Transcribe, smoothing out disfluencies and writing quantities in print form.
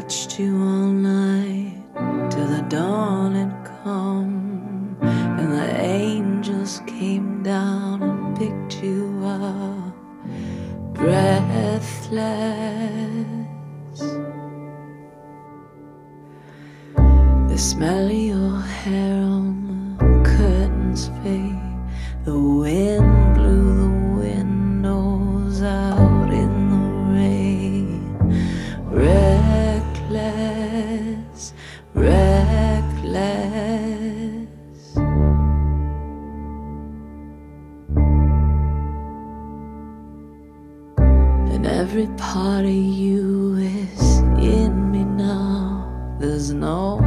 watched you all night till the dawn had come, and the angels came down and picked you up, breathless. The smell of your hair on the curtains fade. The wind blew the windows out in the rain. Reckless, reckless. And every part of you is in me now. There's no